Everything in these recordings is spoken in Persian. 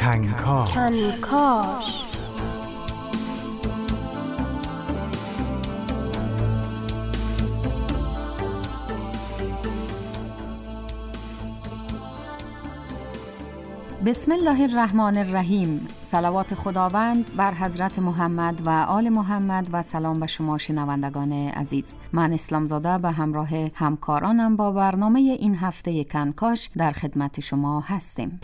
کنکاش. بسم الله الرحمن الرحیم. صلوات خداوند بر حضرت محمد و آل محمد و سلام به شما شنوندگان عزیز. من اسلامزاده به همراه همکارانم با برنامه این هفته کنکاش در خدمت شما هستیم.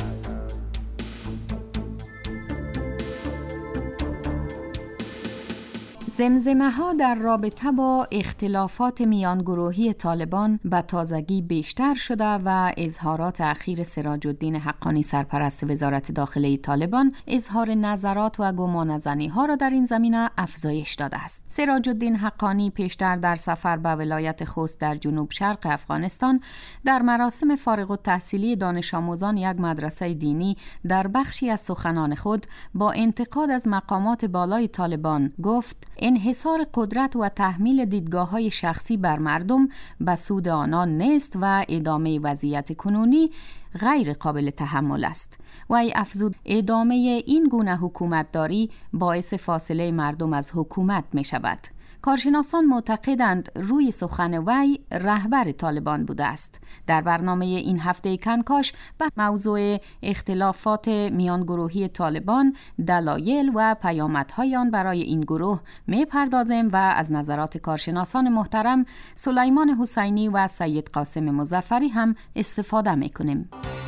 زمزمه ها در رابطه با اختلافات میانگروهی طالبان به تازگی بیشتر شده و اظهارات اخیر سراج الدین حقانی سرپرست وزارت داخله طالبان اظهار نظرات و گمانه‌زنی ها را در این زمینه افزایش داده است. سراج الدین حقانی پیشتر در سفر به ولایت خوست در جنوب شرق افغانستان در مراسم فارغ التحصیلی دانش آموزان یک مدرسه دینی در بخشی از سخنان خود با انتقاد از مقامات بالای طالبان گفت: انحصار قدرت و تحمیل دیدگاه‌های شخصی بر مردم به سود آنان نیست و ادامه وضعیت کنونی غیر قابل تحمل است. وی افزود ادامه این گونه حکومتداری باعث فاصله مردم از حکومت می شود. کارشناسان معتقدند روی سخن وی رهبر طالبان بوده است. در برنامه این هفته کنکاش به موضوع اختلافات میانگروهی طالبان، دلایل و پیامدهای آن برای این گروه می‌پردازیم و از نظرات کارشناسان محترم سلیمان حسینی و سید قاسم مظفری هم استفاده می‌کنیم.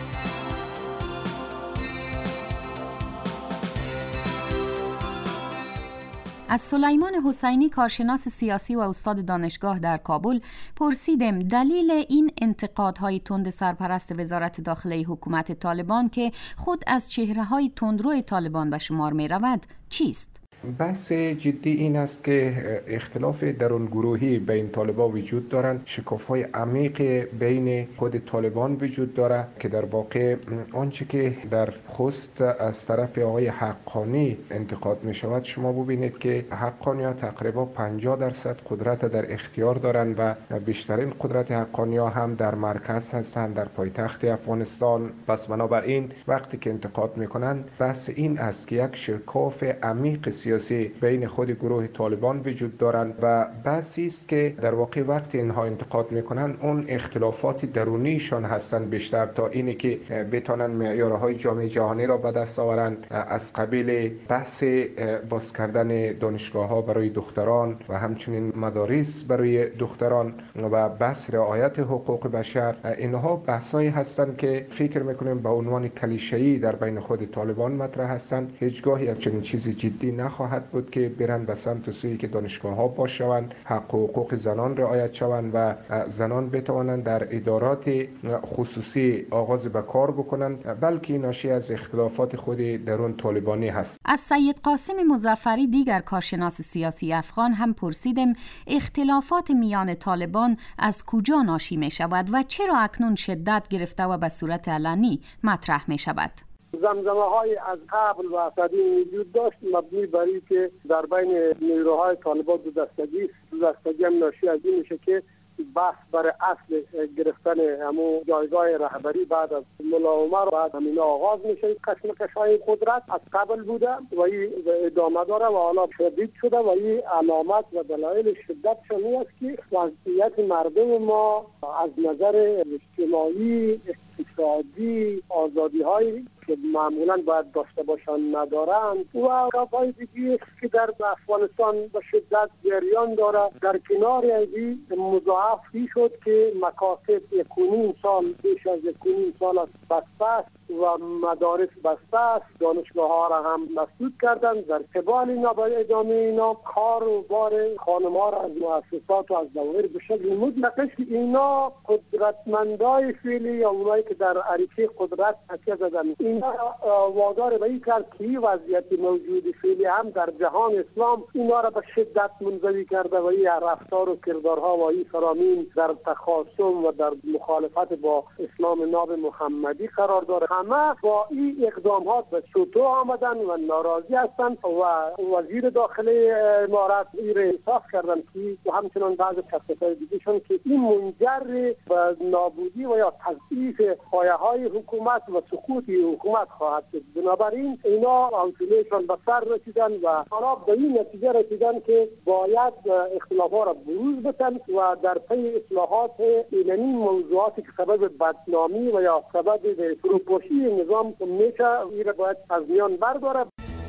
از سلیمان حسینی، کارشناس سیاسی و استاد دانشگاه در کابل، پرسیدم دلیل این انتقادهای تند سرپرست وزارت داخله حکومت طالبان که خود از چهره‌های تندرو طالبان به شمار می‌رود چیست؟ بحث جدی این است که اختلاف درون گروهی بین طالبان وجود دارند، شکاف‌های عمیق بین خود طالبان وجود دارد که در واقع آنچه که در خوست از طرف آقای حقانی انتقاد می شود، شما ببینید که حقانی‌ها تقریبا 50% قدرت در اختیار دارند و بیشترین قدرت حقانی‌ها هم در مرکز هستند، در پایتخت افغانستان. پس بنابراین وقتی که انتقاد میکنند، بحث این است که یک شکاف عمیق سیاسی بین خود گروه طالبان وجود دارند و بحثی است که در واقع وقتی اینها انتقاد میکنن اون اختلافات درونیشان هستند بیشتر تا اینی که بتونن معیارهای جامعه جهانی را به دست آورند، از قبیل بحث باز کردن دانشگاه‌ها برای دختران و همچنین مدارس برای دختران و بحث رعایت حقوق بشر. اینها بحثایی هستند که فکر میکنیم به عنوان کلیشه‌ای در بین خود طالبان مطرح هستند. هیچگاه یک چنین چیزی جدی نخواهد بود که برن به سمت سویی که دانشگاه‌ها باز شوند، حق و حقوق زنان رعایت شوند و زنان بتوانند در ادارات خصوصی آغاز به کار بکنند، بلکه ناشی از اختلافات خود درون طالبانی هست. از سید قاسم مظفری، دیگر کارشناس سیاسی افغان، هم پرسیدم اختلافات میان طالبان از کجا ناشی می شود و چرا اکنون شدت گرفته و به صورت علنی مطرح می شود؟ زمزمه های از قبل و قدیم وجود داشت، مبنی بر این که در بین نیروهای طالبان دو دستگی هم ناشی از این میشه که بحث برای اصل گرفتن همون جایگاه رهبری بعد از ملا عمر بعد همین آغاز میشه. کشمکش‌های قدرت از قبل بوده و این ادامه داره و حالا شدید شده و این علامت و دلایل شدت شمی است که وضعیت مردم ما از نظر اجتماعی، اقتصادی، آزادی‌های که معمولاً باید داشته باشند ندارند و کافای دیگه که در افغانستان به شدت جریان داره. در کنار این مضاعفی شد که مکاتب 1.5 سال بیش از 1.5 سال است بسته است و مدارس بسته است، دانشگاه‌ها را هم مسدود کردن. در قبال اینا با ادامه اینا کار و بار خانم‌ها را از مؤسسات و از دوایر به شکل مطلق اینا قدرتمندای فعلی یا اونایی که در عریشه قدرت تکیه زدن، اینا وادار به این کرد که وضعیت موجود فعلی هم در جهان اسلام اینا را به شدت منزوی کرده و این رفتار و کردارها و این فرامین در تخاصم و در مخالفت با اسلام ناب محمدی قرار داره. همه با این اقدامات به سوتو آمدن و ناراضی هستند و وزیر داخله امارات این را احساس کردن که و همچنان بعض کسای دیگه‌شون که این منجر به نابودی و یا تضعیف پایه‌های حکومت و سقوط حکومت خواهد شد. بنابراین اینا حوصله‌شان به سر رسیدن و حالا به این نتیجه رسیدن که باید اختلافات را بروز بدن و در پی اصلاحات این موضوعاتی که سبب بدنامی و یا سبب فروپاشی نظام میشه این را باید از میان برداره.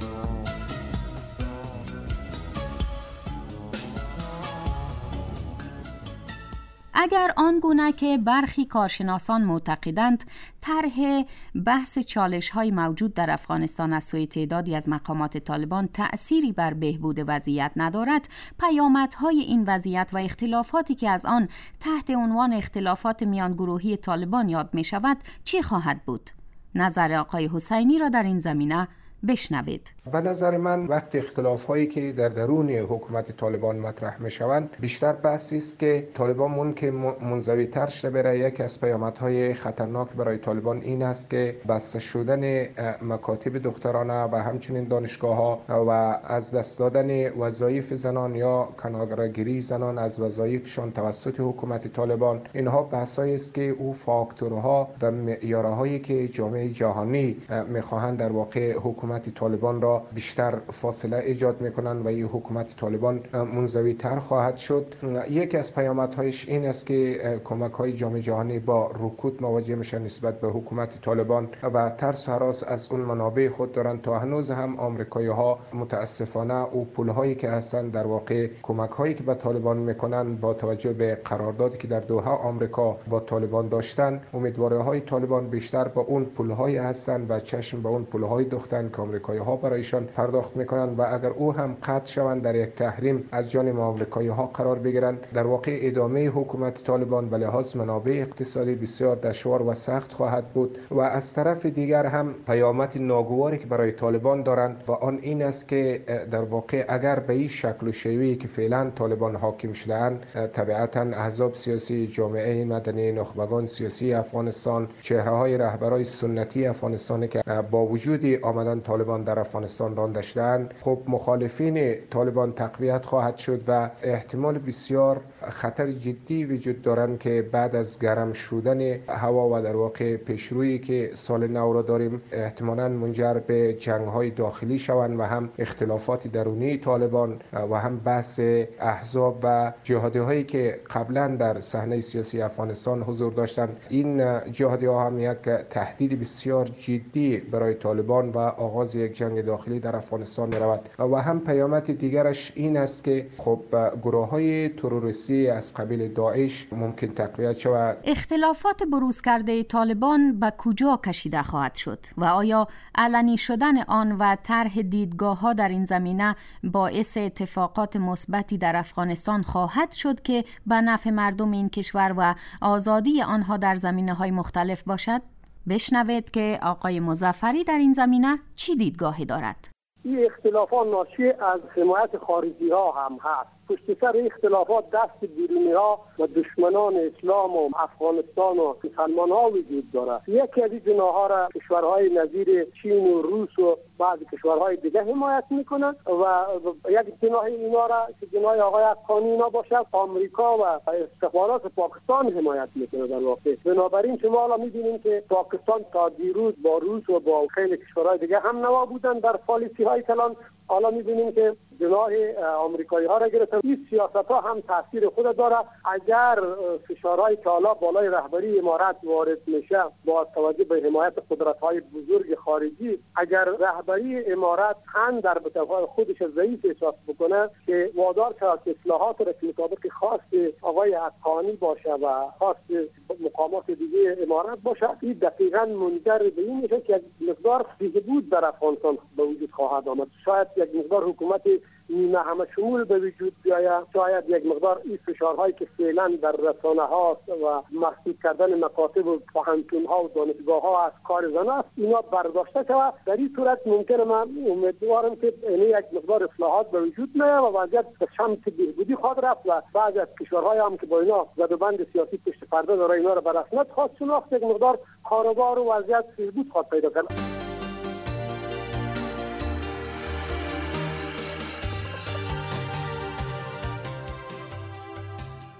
اگر آنگونه که برخی کارشناسان معتقدند طرح بحث چالش‌های موجود در افغانستان از سوی تعدادی از مقامات طالبان تأثیری بر بهبود وضعیت ندارد، پیامدهای این وضعیت و اختلافاتی که از آن تحت عنوان اختلافات میانگروهی طالبان یاد می‌شود چی خواهد بود؟ نظر آقای حسینی را در این زمینه بشنوید. به نظر من وقت اختلاف هایی که در درون حکومت طالبان مطرح می شوند بیشتر بحثی است که طالبان ممکن منزوی تر شده بره. یک از پیامدهای خطرناک برای طالبان این است که بسته شدن مکاتب دخترانه و همچنین دانشگاه ها و از دست دادن وظایف زنان یا کناره‌گیری زنان از وظایفشان توسط حکومت طالبان، اینها بحثایی است که او فاکتورها و معیارهایی که جامعه جهانی میخواهند در واقع حکومت طالبان را بیشتر فاصله ایجاد میکنند و این حکومت طالبان منزوی تر خواهد شد. یکی از پیامدهایش این است که کمک های جامعه جهانی با رکود مواجه میشن نسبت به حکومت طالبان و ترس و هراس از اون منابع خود دارند. تا هنوز هم آمریکایی ها متاسفانه او پول هایی که هستند در واقع کمک هایی که به طالبان میکنن با توجه به قراردادی که در دوحه آمریکا با طالبان داشتن، امیدواری های طالبان بیشتر با اون پول های هستند و چشم به اون پول های دوختن که آمریکایی ها برایشان پرداخت میکنند و اگر او هم قطع شوند در یک تحریم از جانب آمریکایی ها قرار بگیرند، در واقع ادامه حکومت طالبان به لحاظ منابع اقتصادی بسیار دشوار و سخت خواهد بود. و از طرف دیگر هم پیامد ناگواری که برای طالبان دارند و آن این است که در واقع اگر به این شکل و شیوهی که فعلا طالبان حاکم شده‌اند، طبیعتا احزاب سیاسی، جامعه مدنی، نخبگان سیاسی افغانستان، چهره‌های رهبرای سنتی افغانستان که با وجود آمدن طالبان در افغانستان رانده شدند، خب مخالفین طالبان تقویت خواهد شد و احتمال بسیار خطر جدی وجود دارند که بعد از گرم شدن هوا و در واقع پیشرویی که سال نو را داریم احتمالاً منجر به جنگ‌های داخلی شوند و هم اختلافات درونی طالبان و هم بحث احزاب و جهادی‌هایی که قبلا در صحنه سیاسی افغانستان حضور داشتند. این جهادی‌ها هم یک تهدید بسیار جدی برای طالبان و آغاز یک جنگ داخلی در افغانستان می‌رود. و هم پیامد دیگرش این است که خب گروه‌های تروریستی از قبیل داعش ممکن تقویت شود. اختلافات بروز کرده طالبان به کجا کشیده خواهد شد و آیا علنی شدن آن و طرح دیدگاه‌ها در این زمینه باعث اتفاقات مثبتی در افغانستان خواهد شد که به نفع مردم این کشور و آزادی آنها در زمینه‌های مختلف باشد؟ بشنوید که آقای مظفری در این زمینه چی دیدگاهی دارد. این اختلافات ناشی از حمایت خارجی ها هم هست. پشت سر اختلافات دست بیرونی ها و دشمنان اسلام و افغانستان و مسلمان ها وجود داره. یکی از این جناح را کشورهای نظیر چین و روس و بعضی کشورهای دیگه حمایت میکنند و یک جناح اینا را که جناح آقای افغانی اینا باشد آمریکا و استخبارات پاکستان حمایت میکنه در واقع. بنابراین شما الان میبینید که پاکستان تا دیروز با روس و با خیلی کشورهای دیگه هم نوا بودن در پالیسی های کلان. حالا می‌بینیم که جناح آمریکایی ها را گرفتن. این سیاست ها هم تاثیر خود داره. اگر فشارهای که حالا بالای رهبری امارات وارد میشه با توجه به حمایت قدرت‌های بزرگ خارجی، اگر رهبری امارات هم در بطبع خودش ضعیف احساس بکنه که وادار شود که اصلاحات را که مطابق خواست آقای افغانی باشه و خواست مقامات دیگه امارات باشه، این دقیقاً منجر به این میشه که مقدار بهبود در افغانستان به وجود خواهد آمد. شاید یک مقدار حکومت نیمه همه شمول به وجود بیاید، شاید یک مقدار این فشارهایی که فعلا در رسانه ها و محدود کردن مکاتب و پوهنتون ها و دانشگاه ها از کار زن است، اینا برداشته شود. در این صورت ممکنه من امیدوارم که یک مقدار اصلاحات به وجود نیاید و وضعیت به سمت بهبودی خواهد رفت و بعضی از کشورهای هم که با اینا زدوبند سیاسی پشت پرده داره اینا را به رسمیت خواهد شناخت، یک مقدار کاروبار و وضعیت بهبود خواهد پیدا کرد.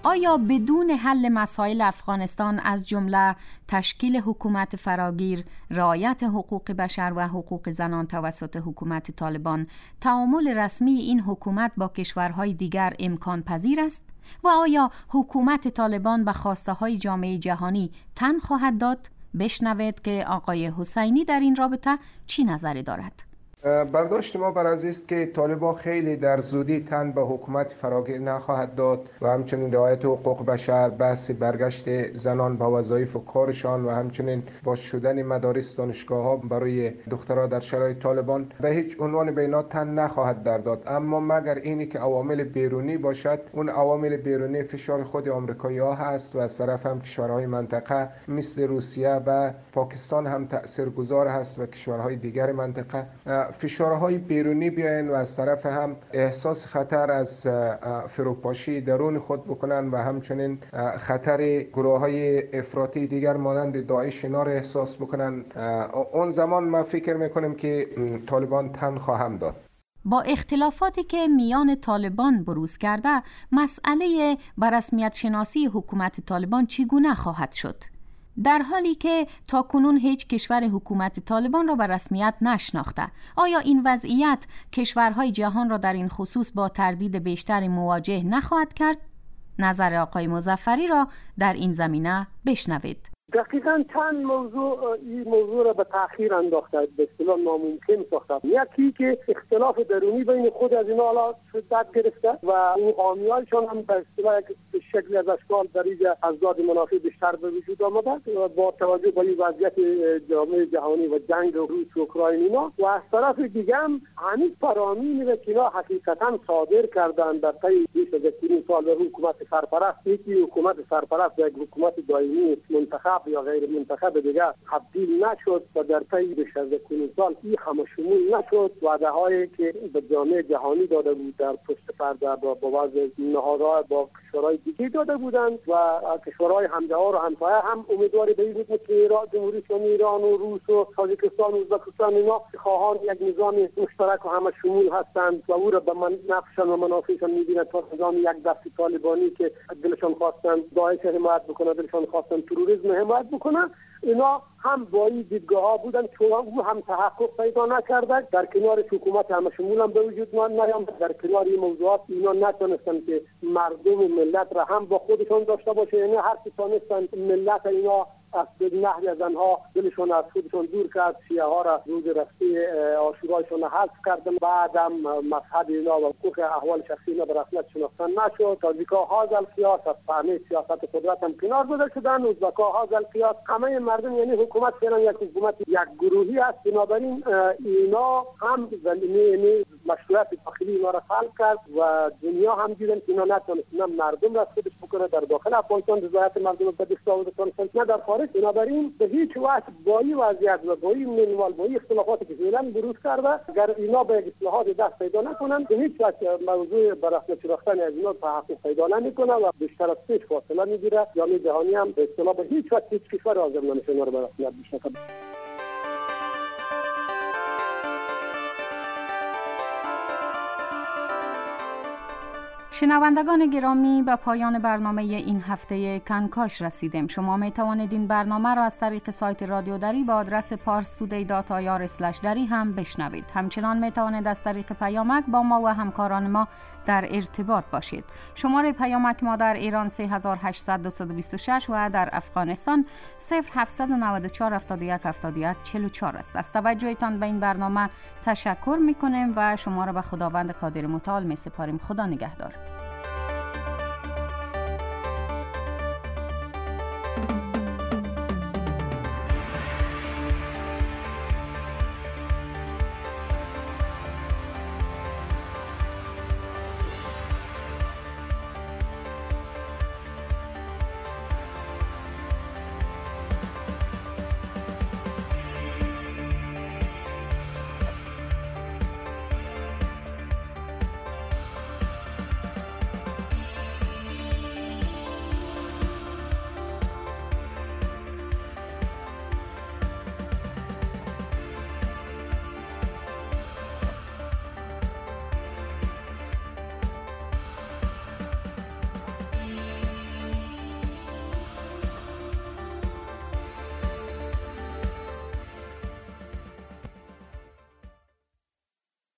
آیا بدون حل مسائل افغانستان از جمله تشکیل حکومت فراگیر، رعایت حقوق بشر و حقوق زنان توسط حکومت طالبان، تعامل رسمی این حکومت با کشورهای دیگر امکان پذیر است؟ و آیا حکومت طالبان به خواسته های جامعه جهانی تن خواهد داد؟ بشنوید که آقای حسینی در این رابطه چی نظری دارد. برداشت ما بر از است که طالبان خیلی در زودی تن به حکومت فراگیر نخواهد داد و همچنین رعایت حقوق بشر، بحث برگشت زنان به وظایف و کارشان و همچنین باز شدن مدارس دانشگاه ها برای دخترها در شرایط طالبان به هیچ عنوان به اینا تن نخواهد داد. اما مگر اینی که عوامل بیرونی باشد، اون عوامل بیرونی فشار خود آمریکایی ها هست و از طرف هم کشورهای منطقه مثل روسیه و پاکستان هم تاثیرگذار هست و کشورهای دیگر منطقه فشارهای بیرونی بیاین و از طرف هم احساس خطر از فروپاشی درون خود بکنن و همچنین خطر گروه‌های افراطی دیگر مانند داعش اینا را احساس بکنن، اون زمان ما فکر میکنیم که طالبان تن خواهم داد. با اختلافاتی که میان طالبان بروز کرده، مسئله به رسمیت شناسی حکومت طالبان چگونه خواهد شد؟ در حالی که تاکنون هیچ کشور حکومت طالبان را به رسمیت نشناخته، آیا این وضعیت کشورهای جهان را در این خصوص با تردید بیشتری مواجه نخواهد کرد؟ نظر آقای مظفری را در این زمینه بشنوید. دقیقاً چند این موضوع را به تأخیر انداخته، به اصطلاح ناممکن ساخته. یکی که اختلاف درونی بین خود از اینا حالا شدت گرفته و اون حامیانشان هم به اصطلاح شکلی از اشکال در اینجا ازداد منافع بیشتر به وجود آمده و با توجه به این وضعیت جامعه جهانی و جنگ روس و اوکراین اینا، و از طرف دیگه هم هنوز فرامینی که اینا حقیقتاً صادر کردن در طی بیش از 20 سال به حکومت سرپرست، یکی حکومت سرپرست یک حکومت دائمی منتخب یا غیر منتخب دیگر تبدیل نشد و در طی بیش از 20 سال این همه شمول نشد. وعده هایی که به جامعه جهانی داده بود در پشت پرده با وضع نهادها با کشورهای دیگه داده بودند و کشورهای همجوار و همسایه هم امیدواری به این بود که جمهوری اسلامی ایران و روس و تاجیکستان و ازبکستان اینا خواهان یک نظام مشترک و همه شمول هستند و او را به نفعشان و منافعشان می‌بینند تا نظام یک دستی طالبانی که دلشان خواستن داعش حمایت بکنه، دلشان خواستن تروریسم حمایت بکنن. اینا هم با این دیدگاه ها بودن که او هم تحقق پیدا نکرده، در کنار حکومت همه شمول هم به وجود نیامد. در کنار این موضوعات اینا نتونستن که مردم و ملت را هم با خودشان داشته باشه، یعنی هر کی تونستن ملت اینا از نحوی از آنها دلشون از خودشون دور کرد، شیعه ها را روز رفتی عاشورایشون حذف کردن، بعدم مذهب اینا و حقوق احوال شخصی اینا به رسمیت شناختن نشد. تاجیکا هاذا القیاس از صحنه سیاست قدرت هم کنار گذاشته شدن، ازبکا هاذا القیاس. همه مردم یعنی حکومت فعلا یک حکومت یک گروهی است، بنابراین اینا هم یعنی مشروعیت داخلی اینا را خلق کرد و دنیا هم دیدن که اینا نتونستن مردم را خودش بکنه در داخل افغانستان رضایت مردم به دست آورد نه در خارج. بنابراین به هیچ وجه با این وضعیت و با این منوال با این اختلافاتی که فعلا بروز کرده، اگر اینا به اصلاحات دست پیدا نکنن به هیچ وجه موضوع به رسمیت شناختن از اینا تحقق پیدا نمیکنه و بیشتر از پیش فاصله میگیره. جامعه جهانی هم به اصطلاح به هیچ وجه هیچ کشور حاضر نمیشه اینا رو به رسمیت بشناسه. شنوندگان گرامی، به پایان برنامه این هفته کنکاش رسیدیم. شما می توانید این برنامه را از طریق سایت رادیو دری با آدرس parstoday.ir/dari هم بشنوید. همچنان می توانید از طریق پیامک با ما و همکاران ما در ارتباط باشید. شماره پیامک ما در ایران 3800-226 و در افغانستان 0794-71-71-44 است. از توجهتان به این برنامه تشکر می کنیم و شما را به خداوند قادر متعال می سپاریم. خدا نگهدار.